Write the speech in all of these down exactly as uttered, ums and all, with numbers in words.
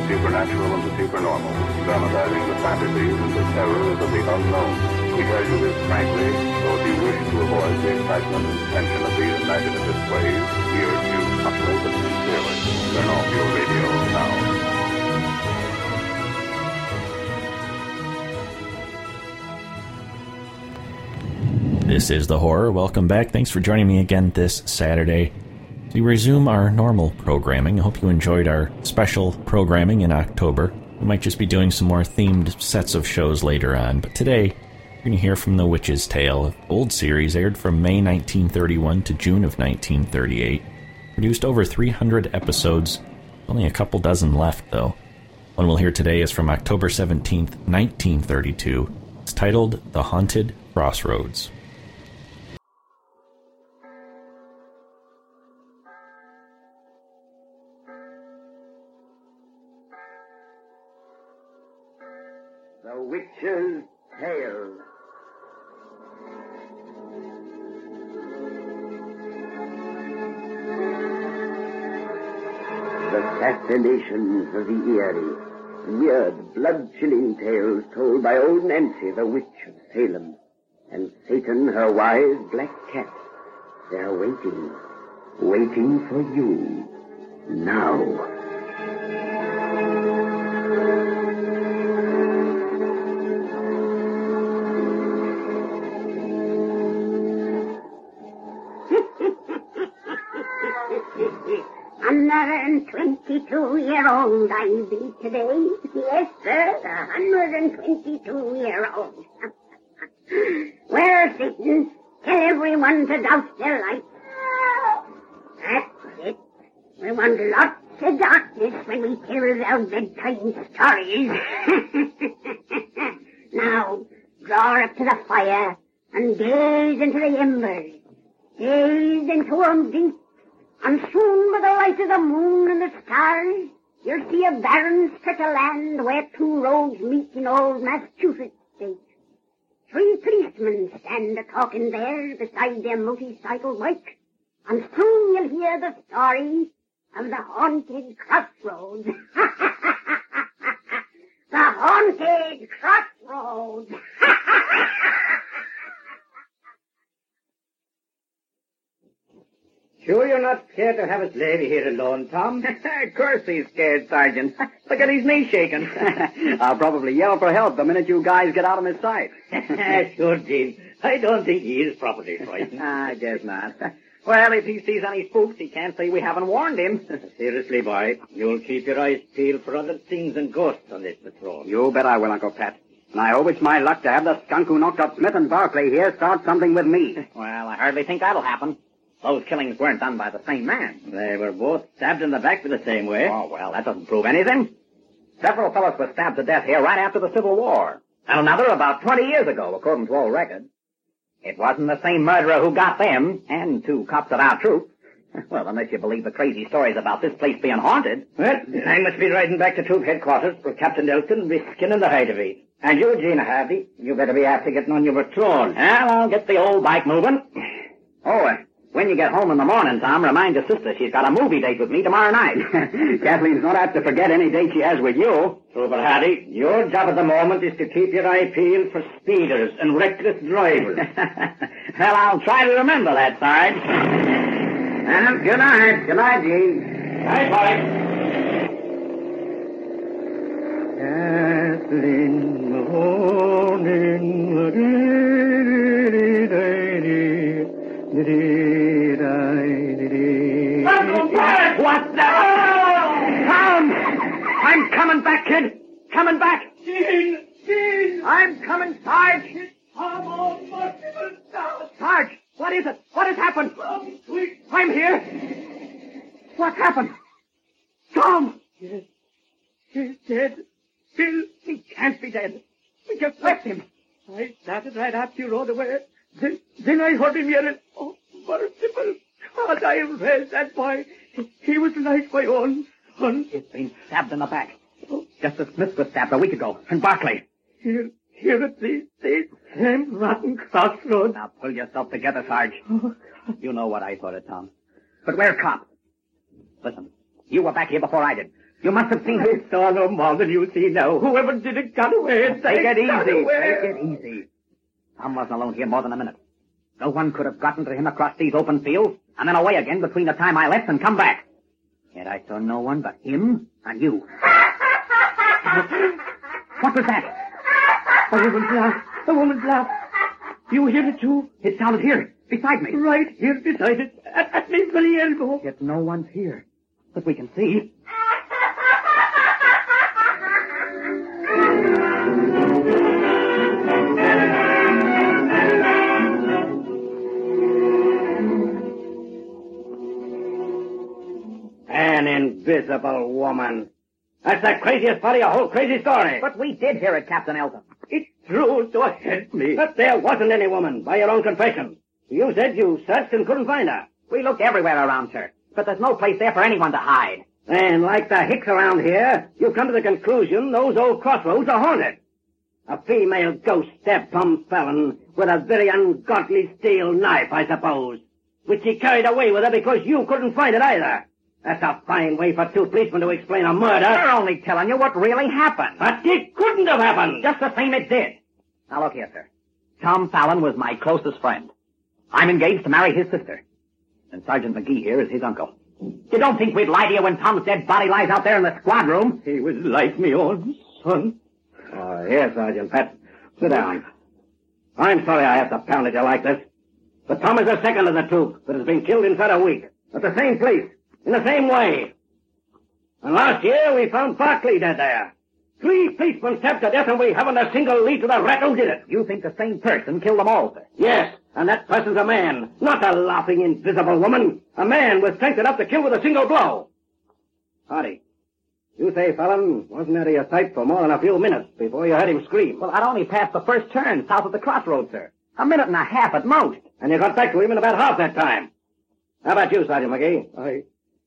supernatural and the supernormal, dramatizing the fantasies and the terrors of the unknown. We tell you this frankly, so if you wish to avoid the excitement and tension of these imaginative plays, we urge you subtly but sincerely, turn off your radio now. This is The Horror. Welcome back. Thanks for joining me again this Saturday. We resume our normal programming. I hope you enjoyed our special programming in October. We might just be doing some more themed sets of shows later on, but today you're going to hear from The Witch's Tale, an old series aired from May nineteen thirty-one to June of nineteen thirty-eight. Produced over three hundred episodes. Only a couple dozen left, though. One we'll hear today is from October seventeenth, nineteen thirty-two. It's titled The Haunted Crossroads. The Witch's Tale. The fascinations of the eerie, weird, blood-chilling tales told by old Nancy, the Witch of Salem, and Satan, her wise black cat. They're waiting, waiting for you, now. one hundred twenty-two-year-old I be today. Yes, sir, a hundred twenty-two-year-old. Well, Satan, tell everyone to douse their lights. That's it. We want lots of darkness when we tell our bedtime stories. Now, draw up to the fire and gaze into the embers. Gaze into 'em deep. And soon, by the light of the moon and the stars, you'll see a barren stretch of land where two roads meet in old Massachusetts state. Three policemen stand a-talking there beside their motorcycle bike, and soon you'll hear the story of the haunted crossroads. The haunted crossroads. Sure you're not scared to have us lady here alone, Tom? Of course he's scared, Sergeant. Look at his knee shaking. I'll probably yell for help the minute you guys get out of his sight. Sure, Gene. I don't think he is properly frightened. I guess not. Well, if he sees any spooks, he can't say we haven't warned him. Seriously, boy, you'll keep your eyes peeled for other things than ghosts on this patrol. You bet I will, Uncle Pat. And I hope it's my luck to have the skunk who knocked up Smith and Barclay here start something with me. Well, I hardly think that'll happen. Those killings weren't done by the same man. They were both stabbed in the back the same way. Oh, well, that doesn't prove anything. Several fellows were stabbed to death here right after the Civil War. And another about twenty years ago, according to all records. It wasn't the same murderer who got them, and two cops of our troop. Well, unless you believe the crazy stories about this place being haunted. Well, I must be riding back to troop headquarters for Captain Elton and be skinning the hide of it. And you, Gina Hardy, you better be after getting on your patrol. Well, I'll get the old bike moving. Oh, uh, when you get home in the morning, Tom, remind your sister she's got a movie date with me tomorrow night. Kathleen's not apt to forget any date she has with you. So, but Hardy, your job at the moment is to keep your eye peeled for speeders and reckless drivers. Well, I'll try to remember that, Sarge. Well, good night. Good night, Gene. Night, boy. Kathleen, morning, Uncle Pat! What the? Tom! I'm coming back, kid. Coming back. Gene! Gene! I'm coming, Sarge. I'm on Marshall now. Sarge, what is it? What has happened? Come quick. I'm here. What happened? Tom! Yes. He's dead. Bill, He can't be dead. We just left him. I started right after you rode away. Then, then I heard him yelling, "Oh, merciful God, I raised that boy. He, he was like my own son." He's been stabbed in the back. Just as Smith was stabbed a week ago. And Barclay. Here, here at the, the same rotten crossroads. Now pull yourself together, Sarge. Oh, You know what I thought of, Tom. But where's Cop? Listen, you were back here before I did. You must have seen I saw no more than you see now. Whoever did it got away. Take it got easy. away. Take it easy. Tom wasn't alone here more than a minute. No one could have gotten to him across these open fields and then away again between the time I left and come back. Yet I saw no one but him and you. What was that? A woman's laugh. A woman's laugh. You hear it too? It sounded here, beside me. Right here beside it. At, at me very elbow. Yet no one's here that we can see. An invisible woman. That's the craziest part of your whole crazy story. But we did hear it, Captain Elton. It's true, so help me. But there wasn't any woman, by your own confession. You said you searched and couldn't find her. We looked everywhere around, sir. But there's no place there for anyone to hide. And like the hicks around here, you've come to the conclusion those old crossroads are haunted. A female ghost stabbed Tom Fallon with a very ungodly steel knife, I suppose, which she carried away with her because you couldn't find it either. That's a fine way for two policemen to explain a murder. We're only telling you what really happened. But it couldn't have happened. Just the same it did. Now look here, sir. Tom Fallon was my closest friend. I'm engaged to marry his sister. And Sergeant McGee here is his uncle. You don't think we'd lie to you when Tom's dead body lies out there in the squad room? He was like me own son. Oh, here, Sergeant Pat. Sit down. I'm sorry I have to pound at you like this. But Tom is the second of the troop that has been killed inside a week. At the same place. In the same way. And last year we found Barkley dead there. Three policemen stabbed to death and we haven't a single lead to the rat who did it. You think the same person killed them all, sir? Yes, and that person's a man, not a laughing invisible woman. A man with strength enough to kill with a single blow. Hardy, you say Fallon wasn't out of your sight for more than a few minutes before you heard him scream. Well, I'd only passed the first turn south of the crossroads, sir. A minute and a half at most. And you got back to him in about half that time. How about you, Sergeant McGee? I...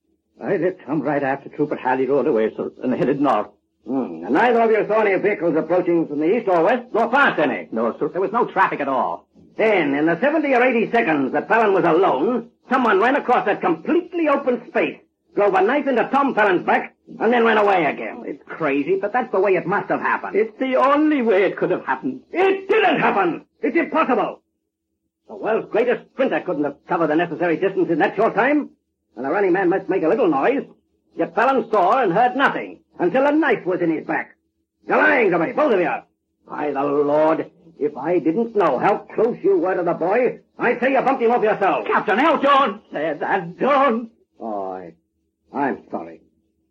I let Tom right after Trooper Halley rode away, sir, and headed north. Hmm. And neither of you saw any vehicles approaching from the east or west, nor past any? No, sir. There was no traffic at all. Then, in the seventy or eighty seconds that Fallon was alone, someone ran across that completely open space, drove a knife into Tom Fallon's back, and then ran away again. It's crazy, but that's the way it must have happened. It's the only way it could have happened. It didn't happen! It's impossible! The world's greatest sprinter couldn't have covered the necessary distance in that short time. And a running man must make a little noise. Yet Fallon saw and heard nothing until a knife was in his back. You're lying to me, both of you. By the Lord, if I didn't know how close you were to the boy, I'd say you bumped him off yourself. Captain Elton! Say that, don't. Oh, I, I'm sorry.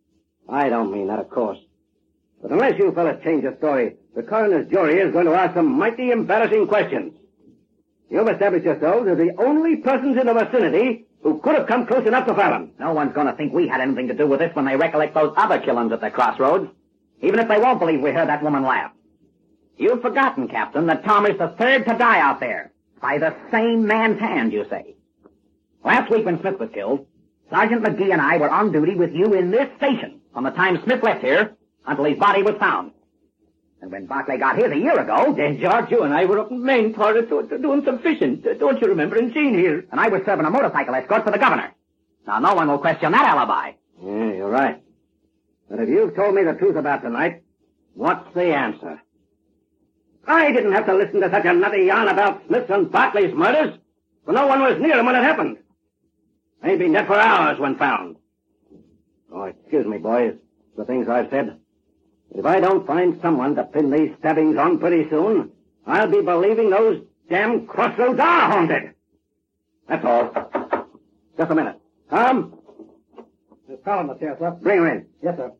I don't mean that, of course. But unless you fellas change your story, the coroner's jury is going to ask some mighty embarrassing questions. You've established yourselves as the only persons in the vicinity who could have come close enough to Fallon. No one's going to think we had anything to do with this when they recollect those other killings at the crossroads. Even if they won't believe we heard that woman laugh. You've forgotten, Captain, that Tom is the third to die out there. By the same man's hand, you say. Last week when Smith was killed, Sergeant McGee and I were on duty with you in this station from the time Smith left here until his body was found. And when Barclay got his a year ago... Then George, you and I were up in Maine Forest doing some fishing. Don't you remember? And Jean here. And I was serving a motorcycle escort for the governor. Now, no one will question that alibi. Yeah, you're right. But if you've told me the truth about tonight, what's the answer? I didn't have to listen to such a nutty yarn about Smith's and Barclay's murders, for no one was near him when it happened. They'd been dead for hours when found. Oh, excuse me, boys, the things I've said. If I don't find someone to pin these stabbings on pretty soon, I'll be believing those damn crossroads are haunted. That's all. Just a minute. Tom? Miss Fallon was here, sir. Bring her in. Yes, sir.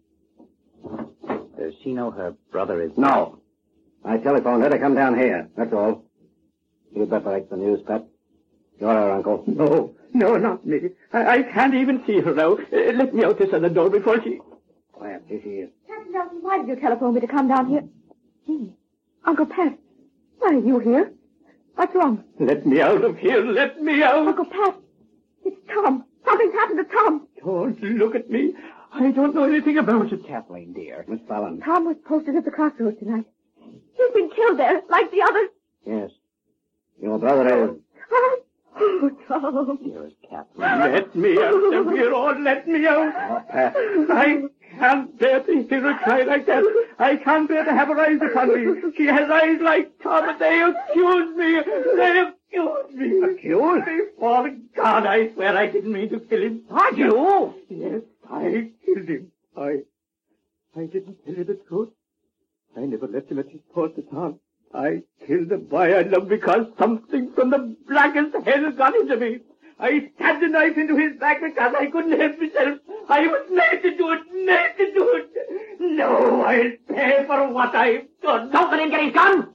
Does she know her brother is... No. I telephoned her to come down here. That's all. You'd better break the news, Pat. You're her uncle. No, no, not me. I, I can't even see her now. Uh, let me out this other door before she... Quiet, here she is. Captain Nelson, why did you telephone me to come down here? Gee, Uncle Pat, why are you here? What's wrong? Let me out of here. Let me out. Uncle Pat, it's Tom. Something's happened to Tom. Don't look at me. I don't know anything about it. Kathleen, dear. Miss Fallon. Tom was posted at the crossroads tonight. He's been killed there, like the others. Yes. Your brother is... Oh, Tom. Dearest Kathleen. Let me out of here. Oh, let me out. Oh, Pat. I can't bear to hear her cry like that. I can't bear to have her eyes upon me. She has eyes like Tom, and they accuse me. They accuse me. Accuse? Before God, I swear I didn't mean to kill him. What, you? Yes, I killed him. I... I didn't tell you the truth. I never left him at his post at all. I killed the boy I loved because something from the blackest hell got into me. I stabbed the knife into his back because I couldn't help myself. I was made to do it, made to do it. No, I'll pay for what I've done. Don't let him get his gun!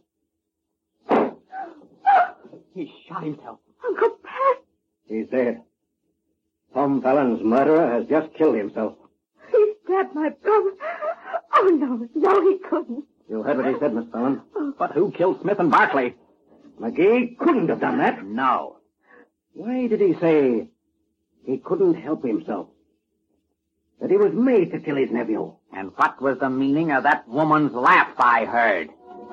He shot himself. Uncle Pat! He's dead. Tom Fallon's murderer has just killed himself. He stabbed my brother. Oh, no, no, he couldn't. You heard what he said, Miss Fallon. But who killed Smith and Barkley? McGee couldn't have done that. No. Why did he say he couldn't help himself? That he was made to kill his nephew? And what was the meaning of that woman's laugh I heard?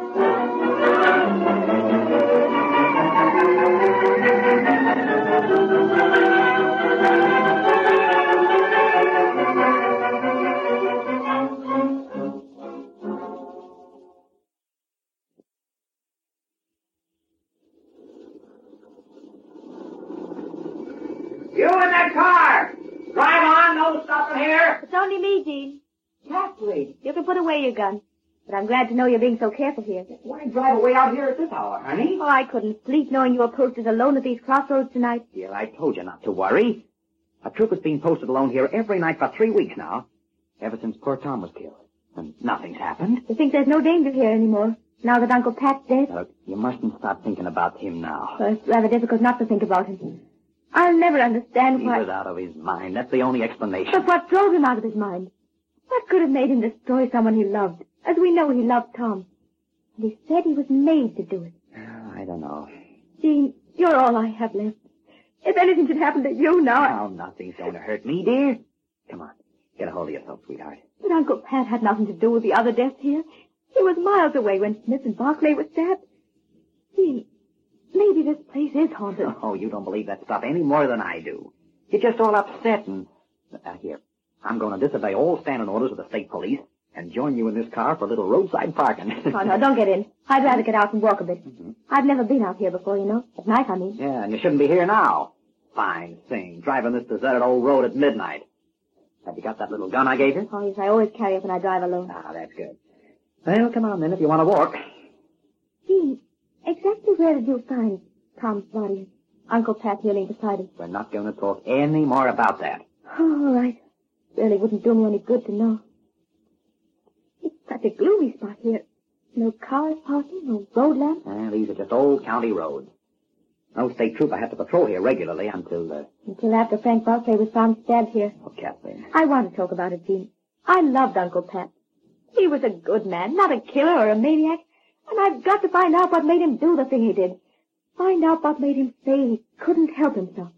You in that car! Drive on, no stopping here! It's only me, Dean. Kathleen, You can put away your gun. But I'm glad to know you're being so careful here. why drive away out here at this hour, honey? Oh, I couldn't sleep knowing you were posted alone at these crossroads tonight. Dear, I told you not to worry. A troop has been posted alone here every night for three weeks now, ever since poor Tom was killed. And nothing's happened. You think there's no danger here anymore, now that Uncle Pat's dead? Look, you mustn't stop thinking about him now. Well, it's rather difficult not to think about him. I'll never understand He why... was out of his mind. That's the only explanation. But what drove him out of his mind? What could have made him destroy someone he loved, as we know he loved Tom? And he said he was made to do it. I don't know. Jean, you're all I have left. If anything should happen to you now... I... Oh, nothing's going to hurt me, dear. Come on. Get a hold of yourself, sweetheart. But Uncle Pat had nothing to do with the other deaths here. He was miles away when Smith and Barclay were stabbed. Jean, maybe this place is haunted. Oh, you don't believe that stuff any more than I do. You're just all upset and... Uh, here, I'm going to disobey all standing orders of the state police and join you in this car for a little roadside parking. Oh, no, don't get in. I'd rather get out and walk a bit. Mm-hmm. I've never been out here before, you know. At night, I mean. Yeah, and you shouldn't be here now. Fine thing, driving this deserted old road at midnight. Have you got that little gun I gave you? Oh, yes, I always carry it when I drive alone. Ah, that's good. Well, come on then if you want to walk. Gee, exactly where did you find Tom's body? Uncle Pat kneeling beside him. We're not going to talk any more about that. Oh, all right. Really wouldn't do me any good to know. It's such a gloomy spot here. No cars passing, no road lamps. Ah, these are just old county roads. No state trooper had to patrol here regularly until... Uh... Until after Frank Barclay was found stabbed here. Oh, Kathleen. I want to talk about it, Jean. I loved Uncle Pat. He was a good man, not a killer or a maniac. And I've got to find out what made him do the thing he did. Find out what made him say he couldn't help himself.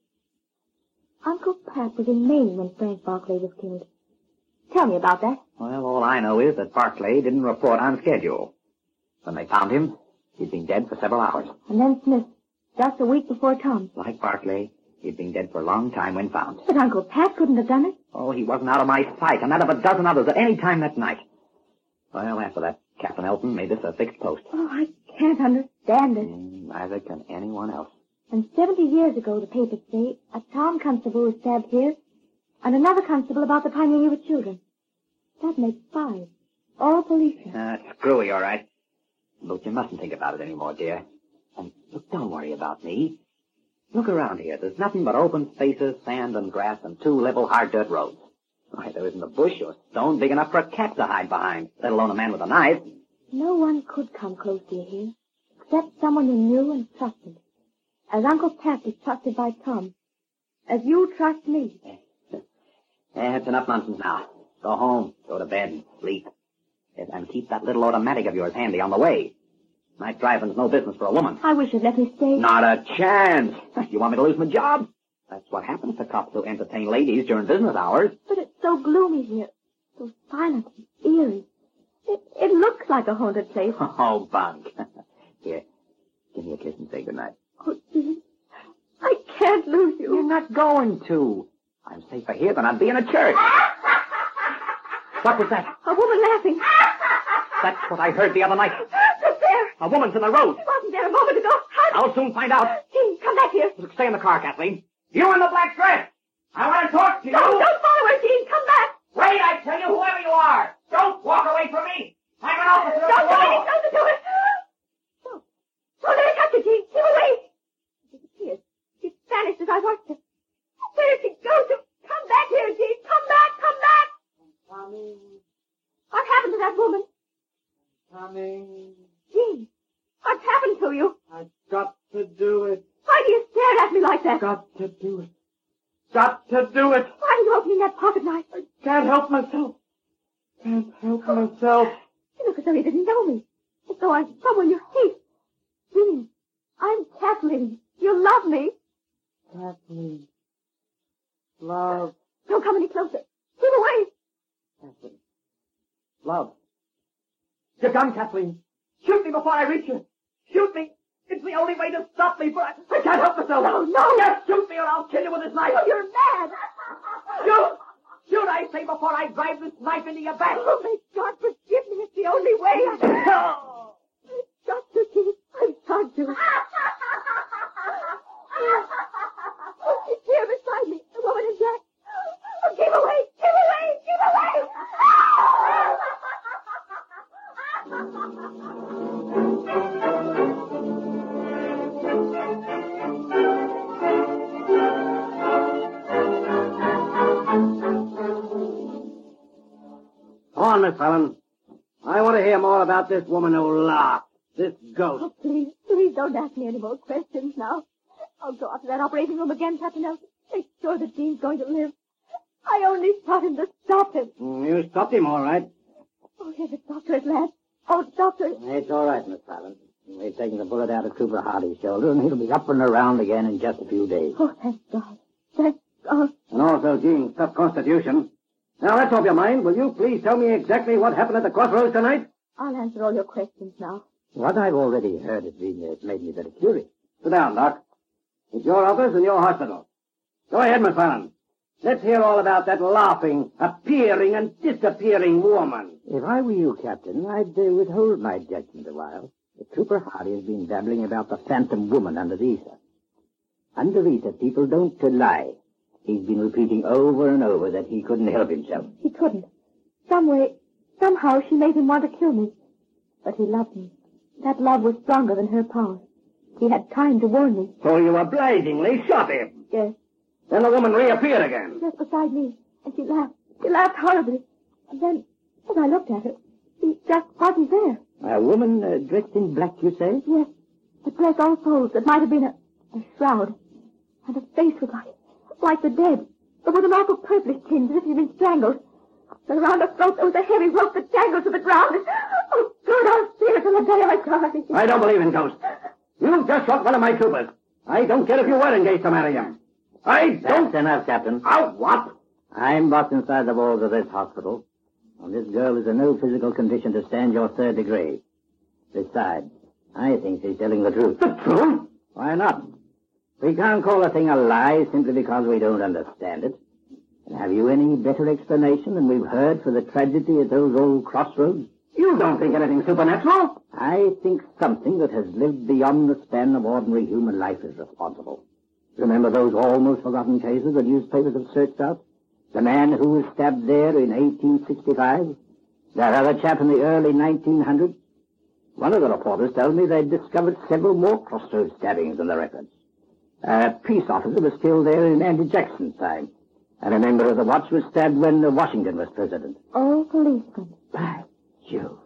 Uncle Pat was in Maine when Frank Barclay was killed. Tell me about that. Well, all I know is that Barclay didn't report on schedule. When they found him, he'd been dead for several hours. And then Smith, just a week before Tom. Like Barclay, he'd been dead for a long time when found. But Uncle Pat couldn't have done it. Oh, he wasn't out of my sight, and that of a dozen others at any time that night. Well, after that, Captain Elton made this a fixed post. Oh, I can't understand it. Mm, neither can anyone else. And seventy years ago, the papers say, a Tom constable was stabbed here, and another constable about the time when we were children. That makes five. All policemen. That's uh, screwy, all right. But you mustn't think about it anymore, dear. And look, don't worry about me. Look around here. There's nothing but open spaces, sand and grass, and two level, hard dirt roads. Why, there isn't a bush or stone big enough for a cat to hide behind, let alone a man with a knife. No one could come close to you here, except someone you knew and trusted. As Uncle Pat is trusted by Tom. As you trust me. That's enough nonsense now. Go home, go to bed, and sleep. And keep that little automatic of yours handy on the way. Night driving's no business for a woman. I wish you'd let me stay. Not a chance. You want me to lose my job? That's what happens to cops who entertain ladies during business hours. But it's so gloomy here. So silent and eerie. It, it looks like a haunted place. Oh, bunk. Here, give me a kiss and say goodnight. Oh, Jean, I can't lose you. You're not going to. I'm safer here than I'd be in a church. What was that? A woman laughing. That's what I heard the other night. Look there. A woman's in the road. She wasn't there a moment ago. How... I'll soon find out. Gene, come back here. Stay in the car, Kathleen. You in the black dress. I want to talk to you. No, don't follow her, Gene. Come back. Wait, I tell you, whoever you are. Don't walk away from me. I'm an officer of the Don't do law. it. Don't do it. No. Don't let her touch you, Gene. Keep away. She disappeared. She vanished as I watched her. Where did she go to? Come back here, Gene. Come back. Come back. Coming, What happened to that woman? coming. Gene, what's happened to you? I've got to do it. Why do you stare at me like that? Got to do it. Got to do it. Why are you opening that pocket knife? I can't help myself. Can't help myself. You look as though you didn't know me. As though I'm someone you hate. Gene, I'm Kathleen. You love me. Kathleen. Love. Don't come any closer. Keep away. Kathleen. Love. Your gun, Kathleen. Shoot me before I reach you. Shoot me. It's the only way to stop me, but I, I can't help myself. No, no. Just shoot me or I'll kill you with this knife. Oh, you're mad. Shoot! Shoot, I say, before I drive this knife into your back. Oh, may God forgive me. It's the only way. I... No! Doctor Gene, I'm sorry to. Oh, she's here beside me. The woman in black. Oh, give away. Give away. Give away. Go on, Miss Helen. I want to hear more about this woman who laughed. This ghost. Oh, please, please don't ask me any more questions now. I'll go up to that operating room again, Captain Nelson. Make sure that Gene's going to live. I only shot him to stop him. Mm, You stopped him, all right. Oh, here's the doctor at last. Oh, doctor. It's all right, Miss Fallon. We've taken the bullet out of Cooper Hardy's shoulder, and he'll be up and around again in just a few days. Oh, thank God. Thank God. And also Gene's tough constitution. Now, that's off your mind. Will you please tell me exactly what happened at the crossroads tonight? I'll answer all your questions now. What I've already heard has been, uh, made me very curious. Sit down, Doc. It's your office and your hospital. Go ahead, Miss Fallon. Let's hear all about that laughing, appearing, and disappearing woman. If I were you, Captain, I'd uh, withhold my judgment a while. But Cooper Hardy has been babbling about the phantom woman under the ether. Under ether, people don't uh, lie. He's been repeating over and over that he couldn't help himself. He couldn't. Some way, somehow she made him want to kill me. But he loved me. That love was stronger than her power. He had time to warn me. So you obligingly shot him. Yes, Then the woman reappeared again. just beside me. And she laughed. She laughed horribly. And then, as I looked at her, she just wasn't there. A woman uh, dressed in black, you say? Yes, a dress all folds that might have been a, a shroud. And her face was like, like the dead, but with an awful purplish tinge as if she'd been strangled. And around her throat there was a heavy rope that dangled to the ground. Oh, God, I'll see her till the day I die. I don't believe in ghosts. You just shot one of my troopers. I don't care if you were engaged to marry him. I don't... That's enough, Captain. Oh, what? I'm boss inside the walls of this hospital. And this girl is in no physical condition to stand your third degree. Besides, I think she's telling the truth. The truth? Why not? We can't call a thing a lie simply because we don't understand it. And have you any better explanation than we've heard for the tragedy at those old crossroads? You don't think anything supernatural? I think something that has lived beyond the span of ordinary human life is responsible. Remember those almost forgotten cases the newspapers have searched out? The man who was stabbed there in eighteen sixty-five? That other chap in the early nineteen hundreds? One of the reporters told me they'd discovered several more crossroads stabbings in the records. A peace officer was killed there in Andrew Jackson's time. And a member of the watch was stabbed when Washington was president. Oh, policeman. By Jove.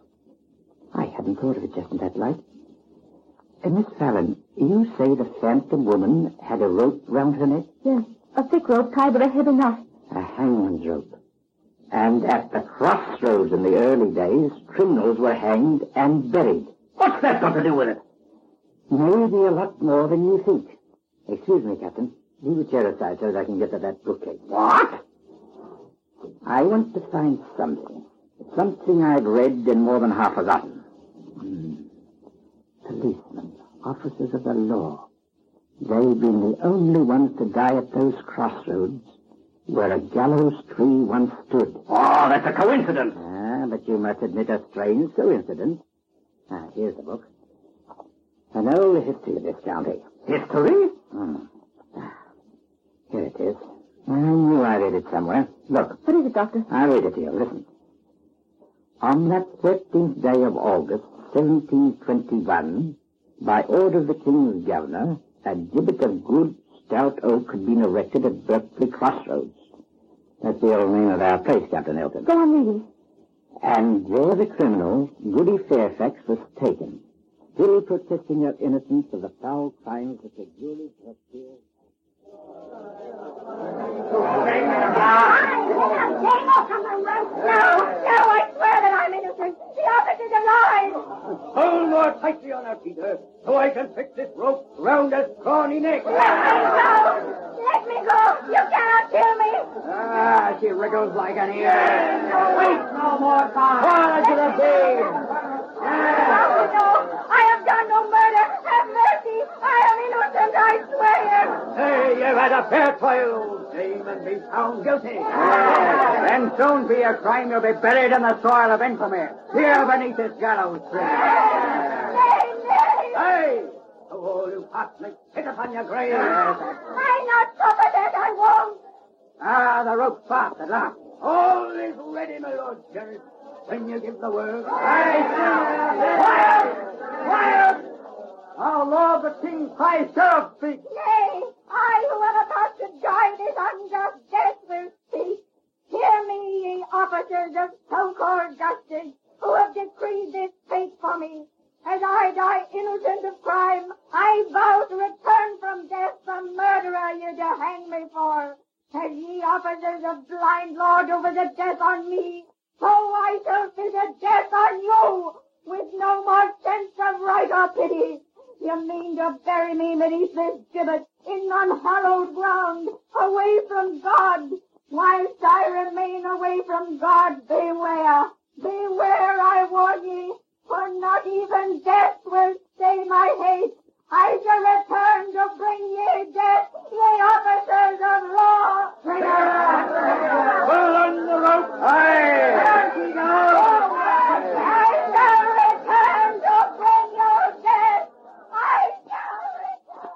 I hadn't thought of it just in that light. Uh, Miss Fallon, you say the phantom woman had a rope round her neck? Yes, a thick rope tied with a heavy knot. A hangman's rope. And at the crossroads in the early days, criminals were hanged and buried. What's that got to do with it? Maybe a lot more than you think. Excuse me, Captain. Leave a chair aside so that I can get to that bookcase. What? I want to find something. Something I've read and more than half forgotten. Hmm. Policemen, officers of the law. They've been the only ones to die at those crossroads where a gallows tree once stood. Oh, that's a coincidence. Ah, but you must admit a strange coincidence. Ah, here's the book. An old history of this county. History? Hmm. Here it is. I knew I read it somewhere. Look. What is it, Doctor? I'll read it to you. Listen. On that thirteenth day of August, seventeen twenty-one, by order of the King's Governor, a gibbet of good, stout oak had been erected at Berkeley Crossroads. That's the old name of our place, Captain Elton. Go on reading. And there the criminal, Goody Fairfax, was taken, still protesting her innocence of the foul crimes that the jury had feared. No, no, I swear that I'm innocent. The officers are lies. Hold more tightly on her, Peter, so I can fix this rope round her scrawny neck. Let me go. Let me go. You cannot kill me. Ah, she wriggles like an ear. Wait no more time. Fall to the bed. No, no, I have done no murder. Have mercy. I am innocent, I swear. Hey, you've had a fair trial, dame, and be found guilty. Then soon be a crime you'll be buried in the soil of infamy, here beneath this gallows tree. Nay, nay. Hey! Oh, you heartless, hit upon your grave. I not suffer that, I won't. Ah, the rope's fast at last. All is ready, my lord sheriff. When you give the word. Aye, quiet! Quiet! Our lord the king cries, sheriff, speak. Nay, I who am about to die this unjust death will speak. Hear me, ye officers of so-called justice, who have decreed this fate for me. As I die innocent of crime, I vow to return from death the murderer you to hang me for. As ye officers of blind lord over the death on me, so I shall visit death on you, with no more sense of right or pity. You mean to bury me beneath this gibbet, in unhallowed ground, away from God. Whilst I remain away from God, beware, beware, I warn ye, for not even death will stay my hate. I shall return to bring ye death, ye officers of law. Pull on the rope. Aye. There she goes. I shall return to bring you death. I shall return.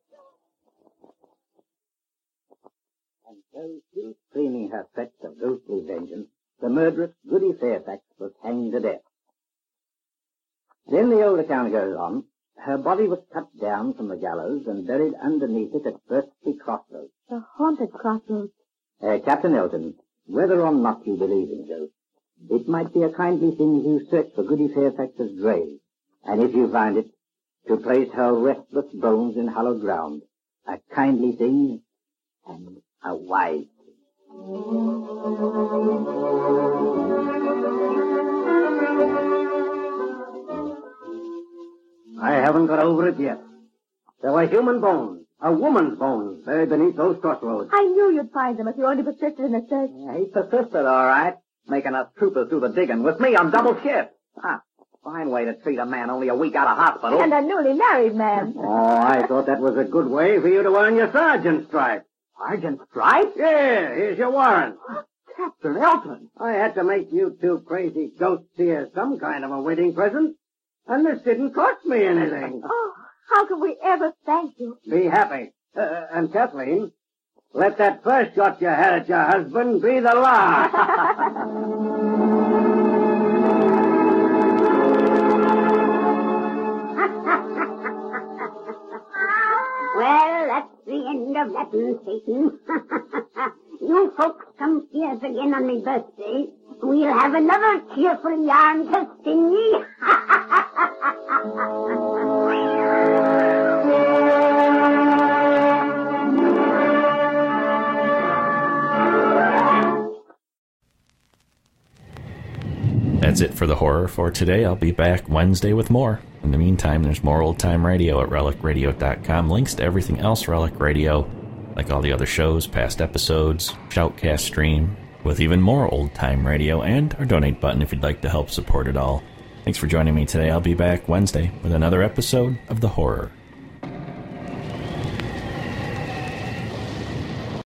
And so, still screaming her threats of ghostly vengeance, the murderess Goody Fairfax was hanged to death. Then the old account goes on. Her body was cut down from the gallows and buried underneath it at Berkeley Crossroads. The haunted crossroads. Uh, Captain Elton, whether or not you believe in ghosts, it might be a kindly thing if you search for Goody Fairfax's grave, and if you find it, to place her restless bones in hallowed ground. A kindly thing and a wise thing. I haven't got over it yet. There were human bones, a woman's bones, buried beneath those crossroads. I knew you'd find them if you only persisted in a search. Yeah, he persisted, all right, making us troopers do the digging. With me, I'm double shift. Ah, fine way to treat a man only a week out of hospital. And a newly married man. Oh, I thought that was a good way for you to earn your sergeant's stripe. Sergeant Stripe? Yeah, here's your warrant. Captain Elton. I had to make you two crazy ghosts here some kind of a wedding present, and this didn't cost me anything. Oh, how can we ever thank you? Be happy. Uh, and Kathleen, let that first shot you had at your husband be the last. Well, that's the end of that one, Satan. You folks come see us again on my birthday. We'll have another cheerful yarn to sting ye. That's it for the horror for today. I'll be back Wednesday with more. In the meantime, there's more Old Time Radio at relic radio dot com. Links to everything else Relic Radio, like all the other shows, past episodes, Shoutcast stream, with even more Old Time Radio, and our donate button if you'd like to help support it all. Thanks for joining me today. I'll be back Wednesday with another episode of The Horror.